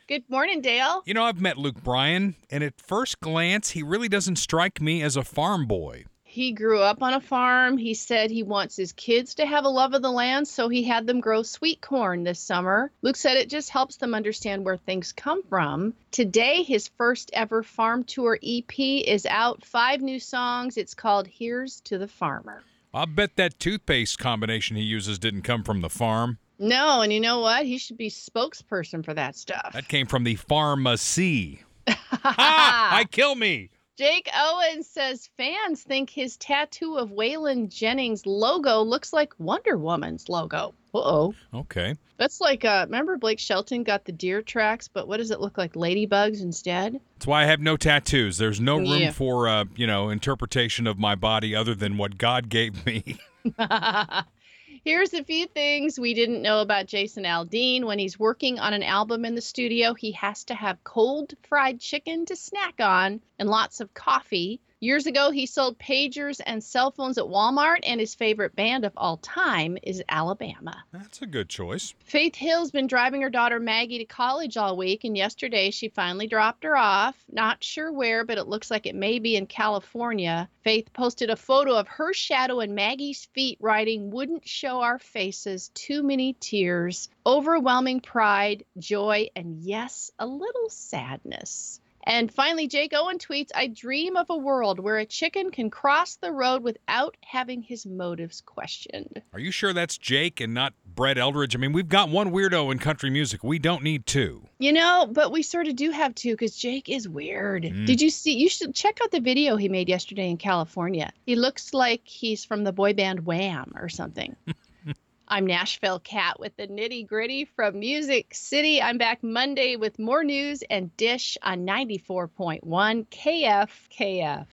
Good morning, Dale. You know, I've met Luke Bryan, and at first glance, he really doesn't strike me as a farm boy. He grew up on a farm. He said he wants his kids to have a love of the land, so he had them grow sweet corn this summer. Luke said it just helps them understand where things come from. Today, his first ever farm tour EP is out. 5 new songs. It's called Here's to the Farmer. I'll bet that toothpaste combination he uses didn't come from the farm. No, and you know what? He should be spokesperson for that stuff. That came from the pharmacy. Ha! I kill me! Jake Owens says fans think his tattoo of Waylon Jennings' logo looks like Wonder Woman's logo. Uh-oh. Okay. That's like, remember Blake Shelton got the deer tracks, but what does it look like? Ladybugs instead? That's why I have no tattoos. There's no room Yeah. for, interpretation of my body other than what God gave me. Here's a few things we didn't know about Jason Aldean. When he's working on an album in the studio, he has to have cold fried chicken to snack on and lots of coffee. Years ago, he sold pagers and cell phones at Walmart, and his favorite band of all time is Alabama. That's a good choice. Faith Hill's been driving her daughter Maggie to college all week, and yesterday she finally dropped her off. Not sure where, but it looks like it may be in California. Faith posted a photo of her shadow and Maggie's feet writing, "Wouldn't show our faces, too many tears, overwhelming pride, joy, and yes, a little sadness." And finally, Jake Owen tweets, "I dream of a world where a chicken can cross the road without having his motives questioned." Are you sure that's Jake and not Brett Eldridge? I mean, we've got one weirdo in country music. We don't need two. You know, but we sort of do have to because Jake is weird. Did you see? You should check out the video he made yesterday in California. He looks like he's from the boy band Wham or something. I'm Nashville Cat with the nitty gritty from Music City. I'm back Monday with more news and Dish on 94.1 KFKF.